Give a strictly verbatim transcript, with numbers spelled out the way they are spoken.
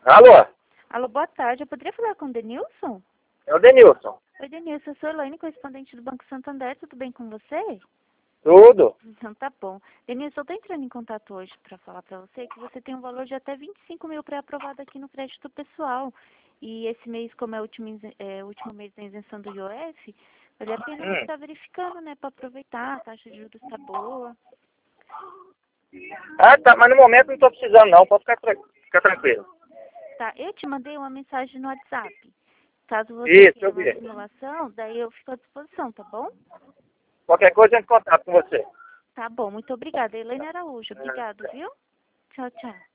Alô? Alô, boa tarde. Eu poderia falar com o Denilson? É o Denilson. Oi, Denilson. Eu sou Elaine, correspondente do Banco Santander. Tudo bem com você? Tudo. Então tá bom. Denilson, eu tô entrando em contato hoje para falar para você que você tem um valor de até vinte e cinco mil pré-aprovado aqui no crédito pessoal. E esse mês, como é o último, isen- é, o último mês da isenção do I O F, vale a pena você Hum. estar verificando, né, para aproveitar. A taxa de juros tá boa. Ah, tá. Mas no momento não tô precisando, não. Pode ficar, tra- ficar tranquilo. Tá, eu te mandei uma mensagem no WhatsApp. Caso você Isso, queira eu uma vi. simulação, daí eu fico à disposição, tá bom? Qualquer coisa, eu entro em contato com você. Tá bom, muito obrigada. Helena Araújo, É. obrigado, viu? Tchau, tchau.